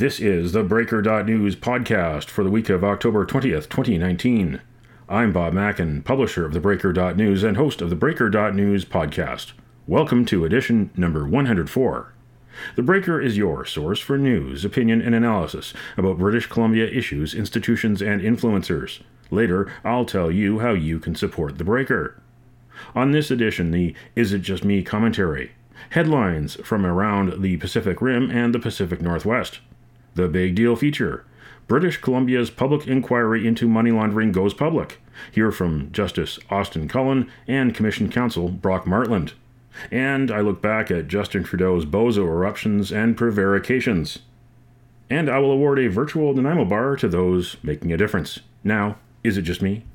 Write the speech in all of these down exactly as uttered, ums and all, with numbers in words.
This is the Breaker dot News podcast for the week of October twentieth, twenty nineteen. I'm Bob Mackin, publisher of the Breaker dot News and host of the Breaker dot News podcast. Welcome to edition number one hundred four. The Breaker is your source for news, opinion, and analysis about British Columbia issues, institutions, and influencers. Later, I'll tell you how you can support the Breaker. On this edition, the Is It Just Me commentary. Headlines from around the Pacific Rim and the Pacific Northwest. The Big Deal feature. British Columbia's public inquiry into money laundering goes public. Hear from Justice Austin Cullen and Commission Counsel Brock Martland. And I look back at Justin Trudeau's bozo eruptions and prevarications. And I will award a virtual Nanaimo bar to those making a difference. Now, is it just me?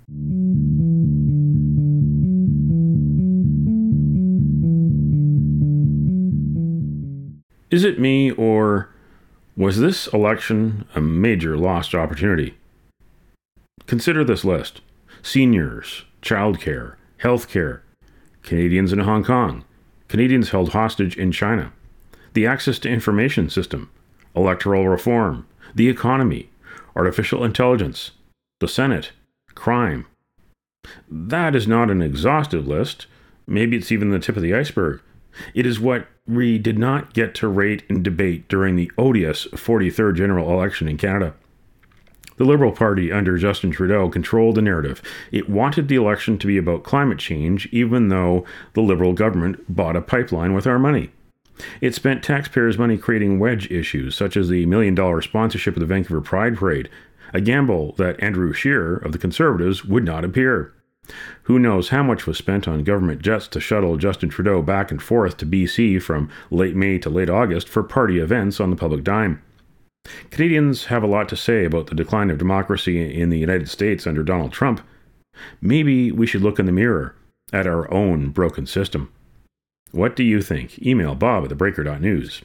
Is it me, or was this election a major lost opportunity? Consider this list: seniors, childcare, healthcare, Canadians in Hong Kong, Canadians held hostage in China, the access to information system, electoral reform, the economy, artificial intelligence, the Senate, crime. That is not an exhaustive list. Maybe it's even the tip of the iceberg. It is what we did not get to rate and debate during the odious forty-third general election in Canada. The Liberal Party under Justin Trudeau controlled the narrative. It wanted the election to be about climate change, even though the Liberal government bought a pipeline with our money. It spent taxpayers' money creating wedge issues, such as the million-dollar sponsorship of the Vancouver Pride Parade, a gamble that Andrew Scheer of the Conservatives would not appear. Who knows how much was spent on government jets to shuttle Justin Trudeau back and forth to B C from late May to late August for party events on the public dime. Canadians have a lot to say about the decline of democracy in the United States under Donald Trump. Maybe we should look in the mirror at our own broken system. What do you think? Email Bob at the Breaker dot News.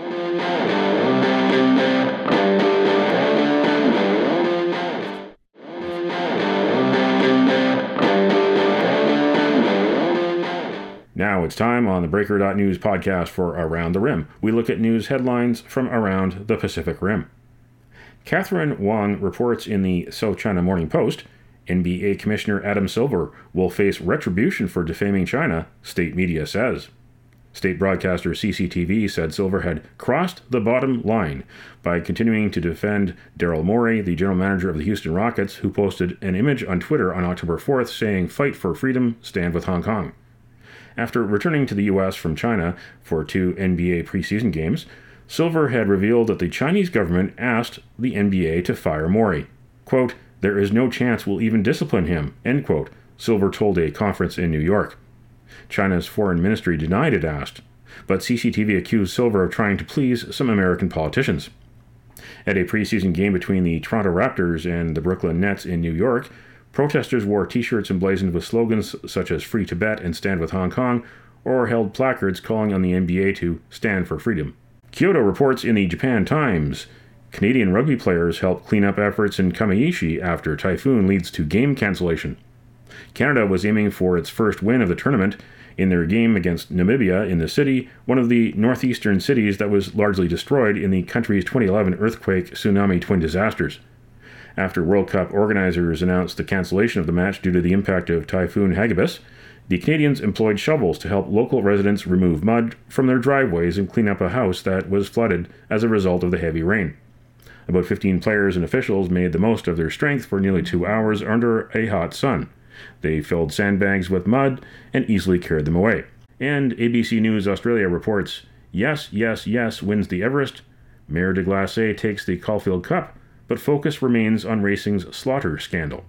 Now it's time on the Breaker dot News podcast for Around the Rim. We look at news headlines from around the Pacific Rim. Catherine Wong reports in the South China Morning Post, N B A Commissioner Adam Silver will face retribution for defaming China, state media says. State broadcaster C C T V said Silver had crossed the bottom line by continuing to defend Daryl Morey, the general manager of the Houston Rockets, who posted an image on Twitter on October fourth saying, "Fight for freedom, stand with Hong Kong." After returning to the U S from China for two N B A preseason games, Silver had revealed that the Chinese government asked the N B A to fire Morey. Quote, "There is no chance we'll even discipline him," end quote, Silver told a conference in New York. China's foreign ministry denied it asked, but C C T V accused Silver of trying to please some American politicians. At a preseason game between the Toronto Raptors and the Brooklyn Nets in New York, protesters wore t-shirts emblazoned with slogans such as Free Tibet and Stand with Hong Kong, or held placards calling on the N B A to stand for freedom. Kyoto reports in the Japan Times, Canadian rugby players help clean up efforts in Kamaishi after typhoon leads to game cancellation. Canada was aiming for its first win of the tournament in their game against Namibia in the city, one of the northeastern cities that was largely destroyed in the country's twenty eleven earthquake tsunami twin disasters. After World Cup organizers announced the cancellation of the match due to the impact of Typhoon Hagibis, the Canadians employed shovels to help local residents remove mud from their driveways and clean up a house that was flooded as a result of the heavy rain. About fifteen players and officials made the most of their strength for nearly two hours under a hot sun. They filled sandbags with mud and easily carried them away. And A B C News Australia reports, Yes, Yes, Yes wins the Everest, Mayor de Glace takes the Caulfield Cup, but focus remains on racing's slaughter scandal.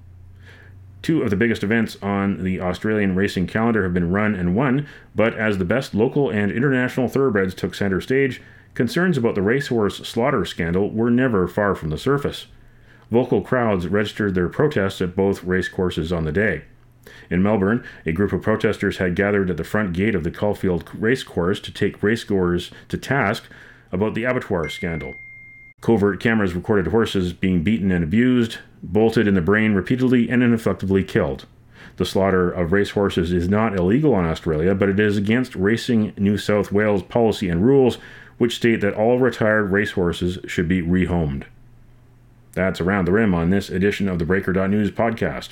Two of the biggest events on the Australian racing calendar have been run and won, but as the best local and international thoroughbreds took center stage, concerns about the racehorse slaughter scandal were never far from the surface. Vocal crowds registered their protests at both racecourses on the day. In Melbourne, a group of protesters had gathered at the front gate of the Caulfield Racecourse to take racegoers to task about the abattoir scandal. Covert cameras recorded horses being beaten and abused, bolted in the brain repeatedly, and ineffectively killed. The slaughter of racehorses is not illegal in Australia, but it is against Racing New South Wales policy and rules, which state that all retired racehorses should be rehomed. That's Around the Rim on this edition of the Breaker dot News podcast.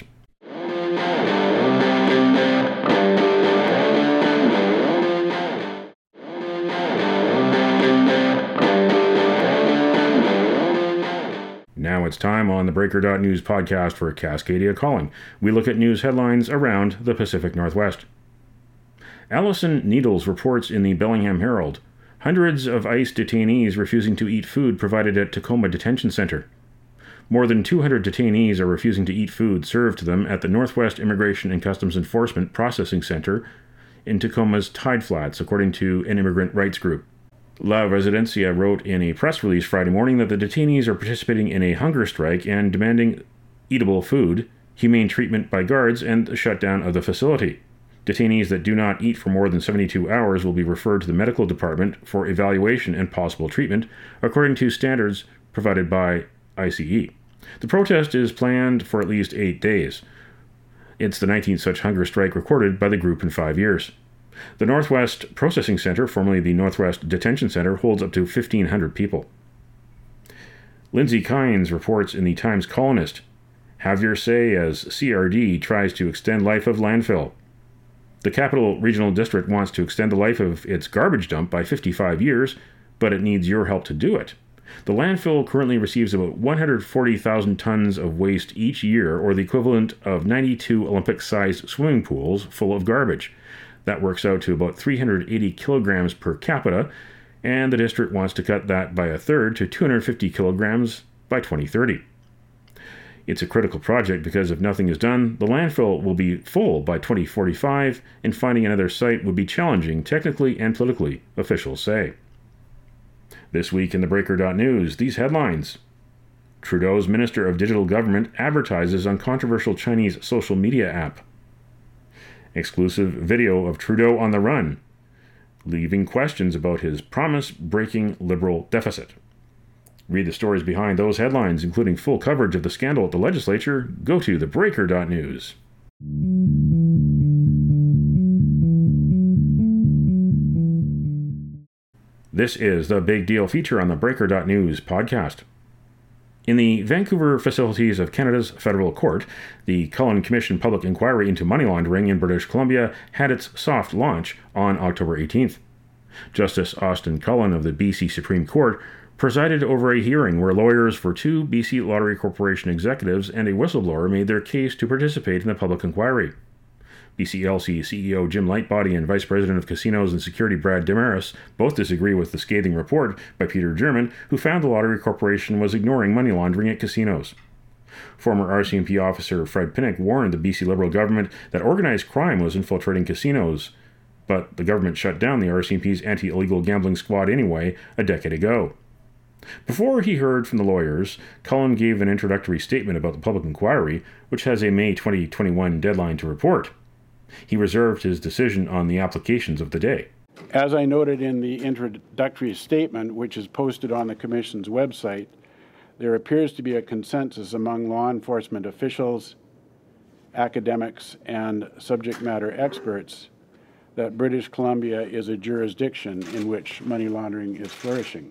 Now it's time on the Breaker dot News podcast for Cascadia Calling. We look at news headlines around the Pacific Northwest. Allison Needles reports in the Bellingham Herald. Hundreds of ICE detainees refusing to eat food provided at Tacoma Detention Center. More than two hundred detainees are refusing to eat food served to them at the Northwest Immigration and Customs Enforcement Processing Center in Tacoma's Tide Flats, according to an immigrant rights group. La Residencia wrote in a press release Friday morning that the detainees are participating in a hunger strike and demanding eatable food, humane treatment by guards, and the shutdown of the facility. Detainees that do not eat for more than seventy-two hours will be referred to the medical department for evaluation and possible treatment, according to standards provided by I C E. The protest is planned for at least eight days. It's the nineteenth such hunger strike recorded by the group in five years. The Northwest Processing Center, formerly the Northwest Detention Center, holds up to fifteen hundred people. Lindsay Kynes reports in the Times Colonist, "Have your say as C R D tries to extend life of landfill." The Capital Regional District wants to extend the life of its garbage dump by fifty-five years, but it needs your help to do it. The landfill currently receives about one hundred forty thousand tons of waste each year, or the equivalent of ninety-two Olympic-sized swimming pools full of garbage. That works out to about three hundred eighty kilograms per capita, and the district wants to cut that by a third to two hundred fifty kilograms by twenty thirty. It's a critical project because if nothing is done, the landfill will be full by twenty forty-five, and finding another site would be challenging technically and politically, officials say. This week in the Breaker dot News, these headlines. Trudeau's Minister of Digital Government advertises on controversial Chinese social media app. Exclusive video of Trudeau on the run, leaving questions about his promise-breaking Liberal deficit. Read the stories behind those headlines, including full coverage of the scandal at the legislature. Go to the Breaker dot News. This is the Big Deal feature on the Breaker dot News podcast. In the Vancouver facilities of Canada's Federal Court, the Cullen Commission Public Inquiry into Money Laundering in British Columbia had its soft launch on October eighteenth. Justice Austin Cullen of the B C Supreme Court presided over a hearing where lawyers for two B C Lottery Corporation executives and a whistleblower made their case to participate in the public inquiry. B C L C C E O Jim Lightbody and Vice President of Casinos and Security Brad Damaris both disagree with the scathing report by Peter German, who found the Lottery Corporation was ignoring money laundering at casinos. Former R C M P officer Fred Pinnock warned the B C Liberal government that organized crime was infiltrating casinos, but the government shut down the R C M P's anti-illegal gambling squad anyway a decade ago. Before he heard from the lawyers, Cullen gave an introductory statement about the public inquiry, which has a May twenty twenty-one deadline to report. He reserved his decision on the applications of the day. As I noted in the introductory statement, which is posted on the Commission's website, there appears to be a consensus among law enforcement officials, academics, and subject matter experts that British Columbia is a jurisdiction in which money laundering is flourishing.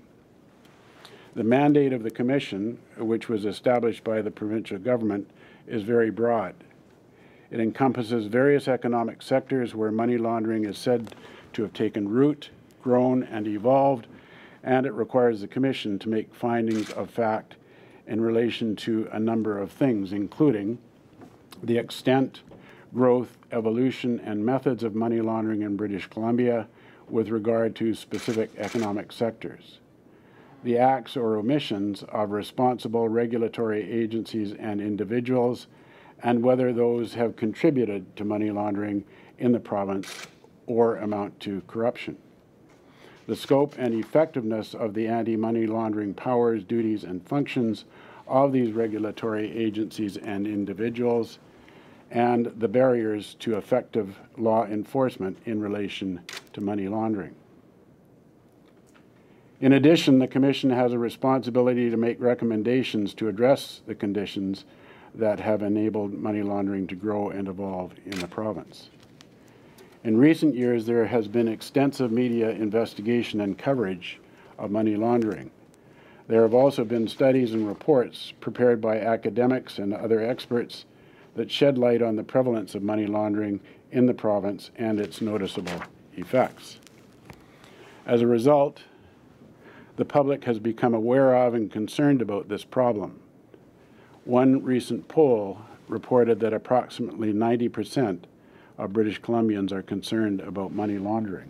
The mandate of the Commission, which was established by the provincial government, is very broad. It encompasses various economic sectors where money laundering is said to have taken root, grown, and evolved, and it requires the Commission to make findings of fact in relation to a number of things, including the extent, growth, evolution, and methods of money laundering in British Columbia with regard to specific economic sectors, the acts or omissions of responsible regulatory agencies and individuals, and whether those have contributed to money laundering in the province or amount to corruption. The scope and effectiveness of the anti-money laundering powers, duties, and functions of these regulatory agencies and individuals, and the barriers to effective law enforcement in relation to money laundering. In addition, the Commission has a responsibility to make recommendations to address the conditions that have enabled money laundering to grow and evolve in the province. In recent years, there has been extensive media investigation and coverage of money laundering. There have also been studies and reports prepared by academics and other experts that shed light on the prevalence of money laundering in the province and its noticeable effects. As a result, the public has become aware of and concerned about this problem. One recent poll reported that approximately ninety percent of British Columbians are concerned about money laundering.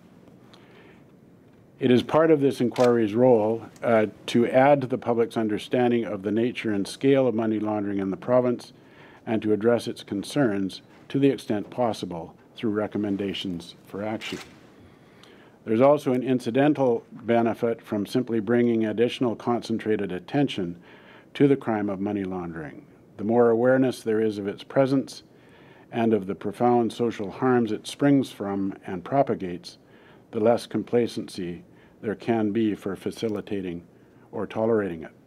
It is part of this inquiry's role uh, to add to the public's understanding of the nature and scale of money laundering in the province and to address its concerns to the extent possible through recommendations for action. There's also an incidental benefit from simply bringing additional concentrated attention to the crime of money laundering. The more awareness there is of its presence and of the profound social harms it springs from and propagates, the less complacency there can be for facilitating or tolerating it.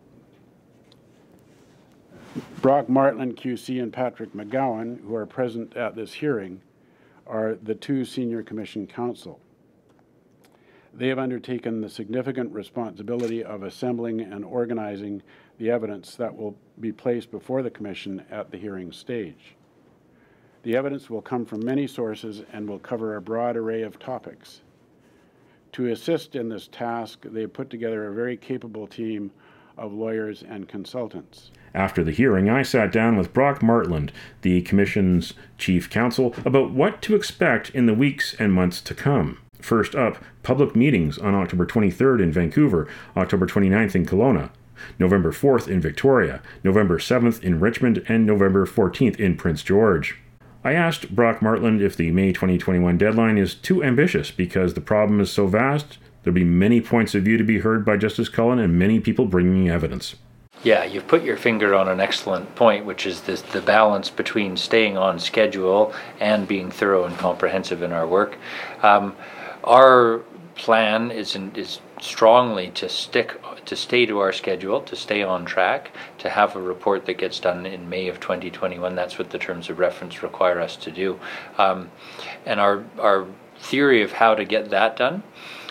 Brock Martland, Q C, and Patrick McGowan, who are present at this hearing, are the two senior commission counsel. They have undertaken the significant responsibility of assembling and organizing the evidence that will be placed before the commission at the hearing stage. The evidence will come from many sources and will cover a broad array of topics. To assist in this task, they put together a very capable team of lawyers and consultants. After the hearing, I sat down with Brock Martland, the Commission's chief counsel, about what to expect in the weeks and months to come. First up, public meetings on October twenty-third in Vancouver, October twenty-ninth in Kelowna, November fourth in Victoria, November seventh in Richmond, and November fourteenth in Prince George. I asked Brock Martland if the May twenty twenty-one deadline is too ambitious because the problem is so vast. There'll be many points of view to be heard by Justice Cullen and many people bringing evidence. Yeah, you've put your finger on an excellent point, which is this, the balance between staying on schedule and being thorough and comprehensive in our work. Um, our plan is, in, is strongly to stick to stay to our schedule, to stay on track, to have a report that gets done in May of twenty twenty-one. That's what the terms of reference require us to do. Um, and our our theory of how to get that done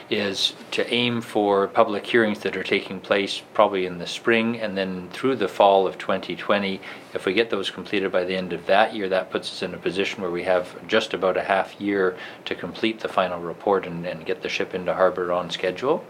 is to aim for public hearings that are taking place probably in the spring and then through the fall of twenty twenty. If we get those completed by the end of that year, that puts us in a position where we have just about a half year to complete the final report and, and get the ship into harbor on schedule.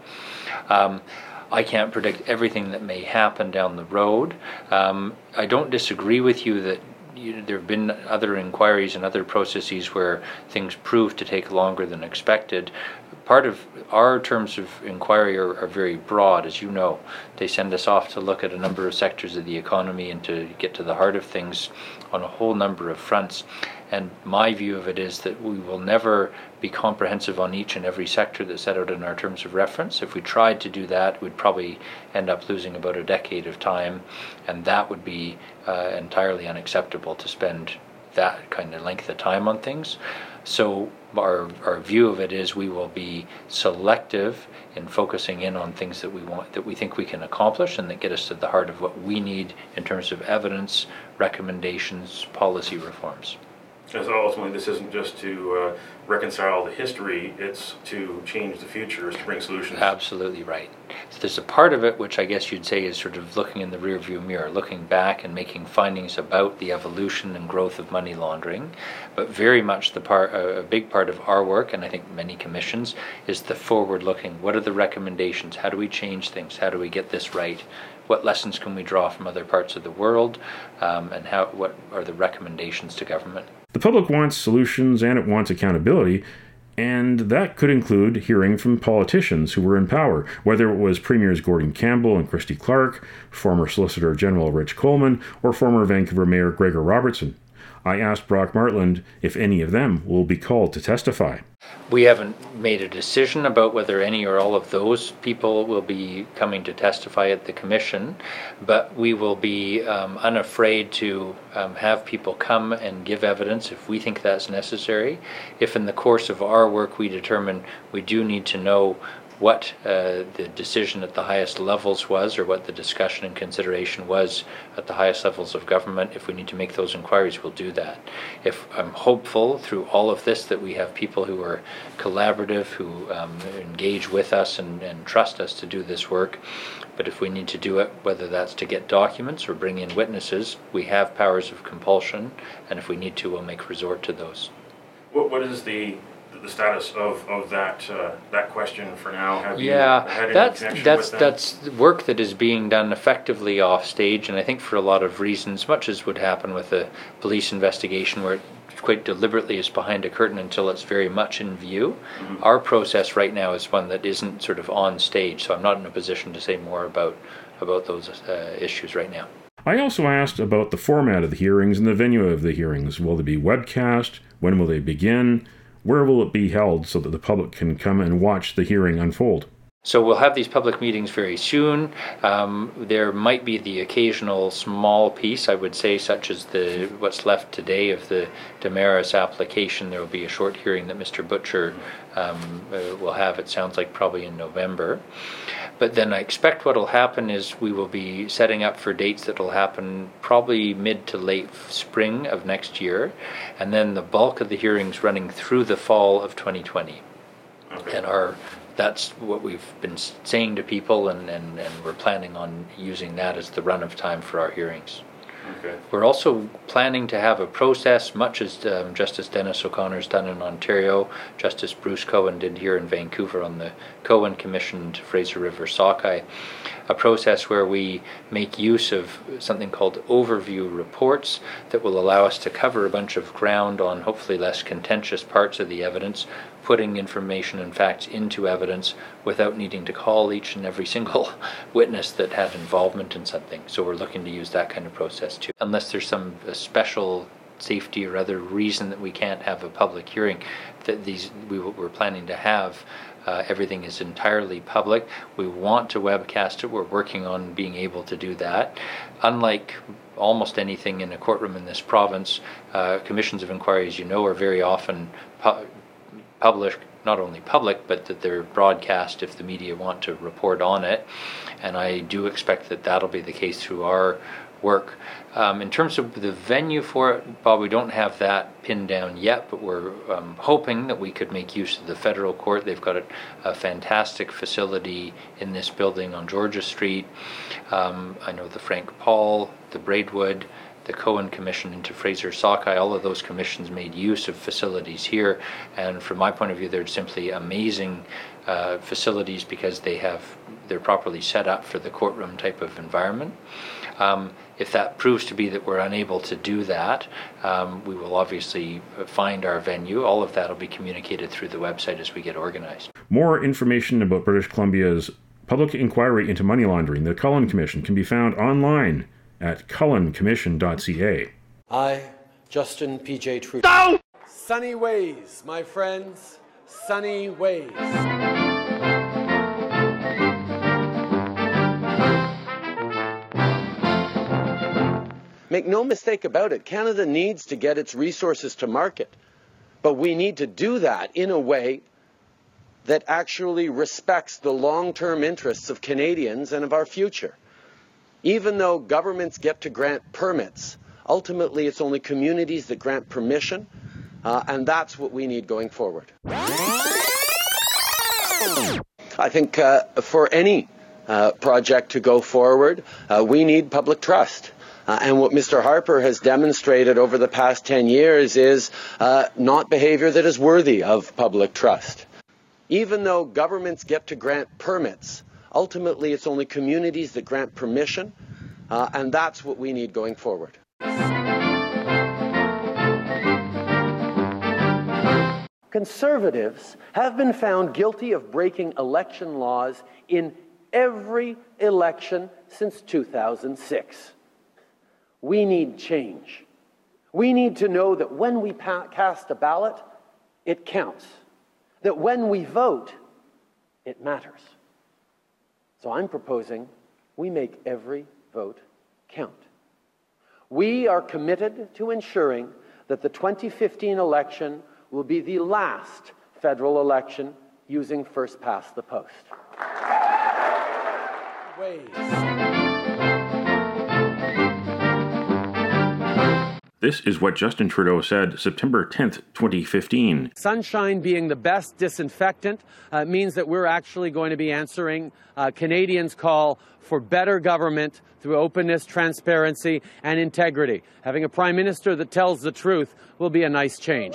Um, I can't predict everything that may happen down the road. Um, I don't disagree with you that You know, there have been other inquiries and other processes where things prove to take longer than expected. Part of our terms of inquiry are, are very broad, as you know. They send us off to look at a number of sectors of the economy and to get to the heart of things on a whole number of fronts. And my view of it is that we will never be comprehensive on each and every sector that's set out in our terms of reference. If we tried to do that, we'd probably end up losing about a decade of time, and that would be uh, entirely unacceptable to spend that kind of length of time on things. So our our view of it is we will be selective in focusing in on things that we want, that we think we can accomplish and that get us to the heart of what we need in terms of evidence, recommendations, policy reforms. And so ultimately this isn't just to uh, reconcile the history, it's to change the future, it's to bring solutions. Absolutely right. So there's a part of it which I guess you'd say is sort of looking in the rearview mirror, looking back and making findings about the evolution and growth of money laundering. But very much the part, a big part of our work, and I think many commissions, is the forward looking. What are the recommendations? How do we change things? How do we get this right? What lessons can we draw from other parts of the world? Um, and how? What are the recommendations to government? The public wants solutions and it wants accountability, and that could include hearing from politicians who were in power, whether it was Premiers Gordon Campbell and Christy Clark, former Solicitor General Rich Coleman, or former Vancouver Mayor Gregor Robertson. I asked Brock Martland if any of them will be called to testify. We haven't made a decision about whether any or all of those people will be coming to testify at the commission, but we will be um, unafraid to um, have people come and give evidence if we think that's necessary. If in the course of our work we determine we do need to know what uh, the decision at the highest levels was, or what the discussion and consideration was at the highest levels of government. If we need to make those inquiries, we'll do that. If I'm hopeful through all of this that we have people who are collaborative, who um, engage with us and, and trust us to do this work. But if we need to do it, whether that's to get documents or bring in witnesses, we have powers of compulsion, and if we need to, we'll make resort to those. What, what is the the status of, of that uh, that question for now? Have yeah, you had any that's connection that's with that's work that is being done effectively off stage, and I think for a lot of reasons, much as would happen with a police investigation where it quite deliberately is behind a curtain until it's very much in view. Mm-hmm. Our process right now is one that isn't sort of on stage, so I'm not in a position to say more about about those uh, issues right now. I also asked about the format of the hearings and the venue of the hearings. Will they be webcast? When will they begin? Where will it be held so that the public can come and watch the hearing unfold? So we'll have these public meetings very soon. Um, there might be the occasional small piece, I would say, such as the what's left today of the Damaris application. There will be a short hearing that Mister Butcher um, uh, will have, it sounds like probably in November. But then I expect what will happen is we will be setting up for dates that will happen probably mid to late spring of next year, and then the bulk of the hearings running through the fall of twenty twenty. Okay. And our That's what we've been saying to people, and, and, and we're planning on using that as the run of time for our hearings. Okay. We're also planning to have a process, much as um, Justice Dennis O'Connor's done in Ontario, Justice Bruce Cohen did here in Vancouver on the Cohen-commissioned Fraser River Sockeye, a process where we make use of something called overview reports that will allow us to cover a bunch of ground on hopefully less contentious parts of the evidence, putting information and facts into evidence without needing to call each and every single witness that had involvement in something. So we're looking to use that kind of process too. Unless there's some special safety or other reason that we can't have a public hearing, that these we, we're planning to have, uh, everything is entirely public. We want to webcast it. We're working on being able to do that. Unlike almost anything in a courtroom in this province, uh, commissions of inquiry, as you know, are very often pu- published, not only public, but that they're broadcast if the media want to report on it. And I do expect that that'll be the case through our work. Um, in terms of the venue for it, Bob, we don't have that pinned down yet, but we're um, hoping that we could make use of the federal court. They've got a, a fantastic facility in this building on Georgia Street. Um, I know the Frank Paul, the Braidwood, the Cohen Commission into Fraser Sockeye, all of those commissions made use of facilities here, and from my point of view, they're simply amazing uh, facilities because they have they're properly set up for the courtroom type of environment. Um, if that proves to be that we're unable to do that, um, we will obviously find our venue. All of that will be communicated through the website as we get organized. More information about British Columbia's public inquiry into money laundering, the Cullen Commission, can be found online at cullen commission dot c a. I, Justin P J Trudeau. Sunny ways, my friends, sunny ways. Make no mistake about it, Canada needs to get its resources to market, but we need to do that in a way that actually respects the long-term interests of Canadians and of our future. Even though governments get to grant permits, ultimately it's only communities that grant permission, uh, and that's what we need going forward. I think uh, for any uh, project to go forward, uh, we need public trust. Uh, and what Mister Harper has demonstrated over the past ten years is uh, not behavior that is worthy of public trust. Even though governments get to grant permits, ultimately, it's only communities that grant permission, uh, and that's what we need going forward. Conservatives have been found guilty of breaking election laws in every election since two thousand six. We need change. We need to know that when we pa- cast a ballot, it counts. That when we vote, it matters. So I'm proposing we make every vote count. We are committed to ensuring that the twenty fifteen election will be the last federal election using first past the post. Ways. This is what Justin Trudeau said September tenth, twenty fifteen. Sunshine being the best disinfectant uh, means that we're actually going to be answering uh, Canadians' call for better government through openness, transparency, and integrity. Having a prime minister that tells the truth will be a nice change.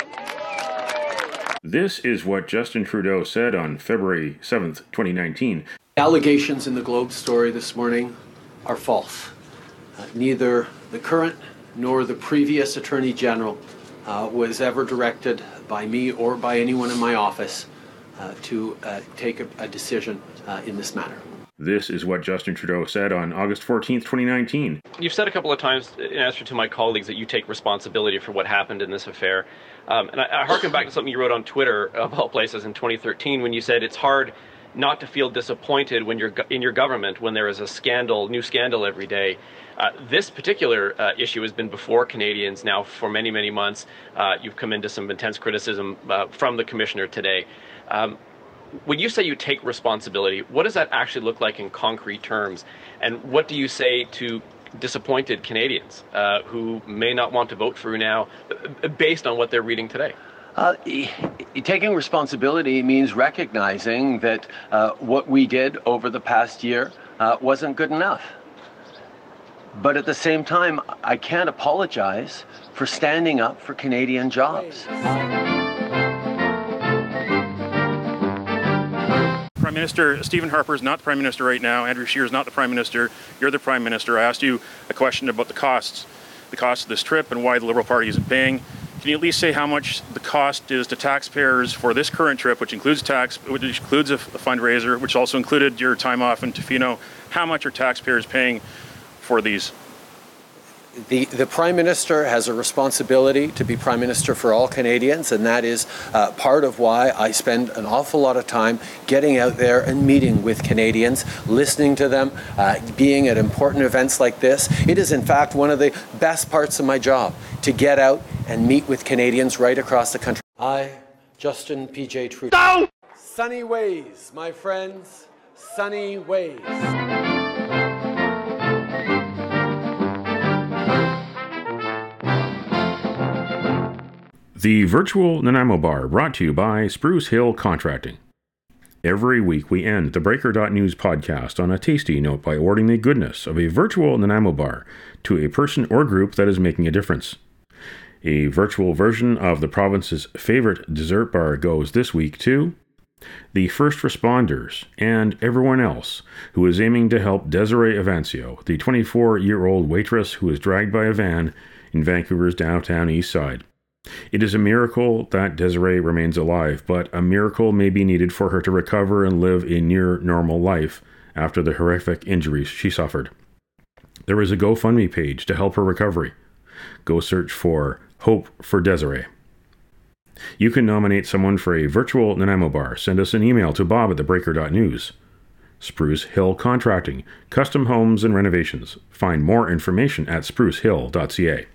This is what Justin Trudeau said on February seventh, twenty nineteen. Allegations in the Globe story this morning are false. Uh, neither the current nor the previous Attorney General uh, was ever directed by me or by anyone in my office uh, to uh, take a, a decision uh, in this matter. This is what Justin Trudeau said on August fourteenth, twenty nineteen. You've said a couple of times in answer to my colleagues that you take responsibility for what happened in this affair. Um, and I, I harken back to something you wrote on Twitter, of all places, in twenty thirteen, when you said it's hard not to feel disappointed when you're in your government when there is a scandal, new scandal every day. Uh, this particular uh, issue has been before Canadians now for many, many months. Uh, you've come into some intense criticism uh, from the Commissioner today. Um, when you say you take responsibility, what does that actually look like in concrete terms? And what do you say to disappointed Canadians uh, who may not want to vote for you now based on what they're reading today? Uh, taking responsibility means recognizing that uh, what we did over the past year uh, wasn't good enough. But at the same time, I can't apologize for standing up for Canadian jobs. Prime Minister Stephen Harper is not the Prime Minister right now. Andrew Scheer is not the Prime Minister. You're the Prime Minister. I asked you a question about the costs, the cost of this trip and why the Liberal Party isn't paying. Can you at least say how much the cost is to taxpayers for this current trip, which includes tax, which includes a, a fundraiser, which also included your time off in Tofino? How much are taxpayers paying for these? The, the Prime Minister has a responsibility to be Prime Minister for all Canadians, and that is uh, part of why I spend an awful lot of time getting out there and meeting with Canadians, listening to them, uh, being at important events like this. It is, in fact, one of the best parts of my job, to get out and meet with Canadians right across the country. I, Justin P J Trudeau. No! Sunny ways, my friends, sunny ways. The virtual Nanaimo Bar, brought to you by Spruce Hill Contracting. Every week we end the Breaker dot News podcast on a tasty note by awarding the goodness of a virtual Nanaimo Bar to a person or group that is making a difference. A virtual version of the province's favorite dessert bar goes this week to the first responders and everyone else who is aiming to help Desiree Avancio, the twenty-four-year-old waitress who was dragged by a van in Vancouver's downtown east side. It is a miracle that Desiree remains alive, but a miracle may be needed for her to recover and live a near normal life after the horrific injuries she suffered. There is a GoFundMe page to help her recovery. Go search for Hope for Desiree. You can nominate someone for a virtual Nanaimo Bar. Send us an email to bob at the breaker dot news. Spruce Hill Contracting, custom homes and renovations. Find more information at spruce hill dot c a.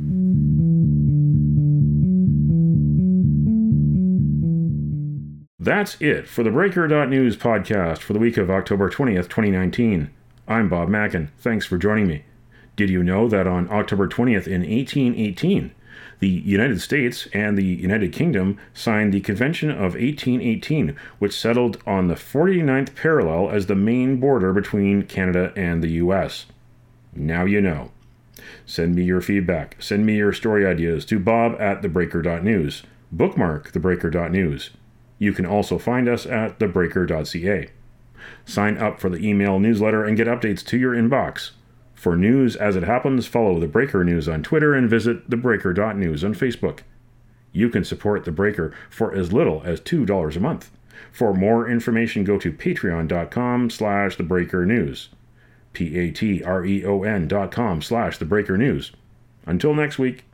That's it for the Breaker dot News podcast for the week of October twentieth, twenty nineteen. I'm Bob Mackin. Thanks for joining me. Did you know that on October twentieth in eighteen eighteen, the United States and the United Kingdom signed the Convention of eighteen eighteen, which settled on the forty-ninth parallel as the main border between Canada and the U S? Now you know. Send me your feedback. Send me your story ideas to bob at the breaker dot news. Bookmark the breaker dot news. You can also find us at the breaker dot c a. Sign up for the email newsletter and get updates to your inbox. For news as it happens, follow The Breaker News on Twitter and visit the breaker dot news on Facebook. You can support The Breaker for as little as two dollars a month. For more information, go to patreon dot com slash the breaker news. P A T R E O N dot com slash the breaker news. Until next week.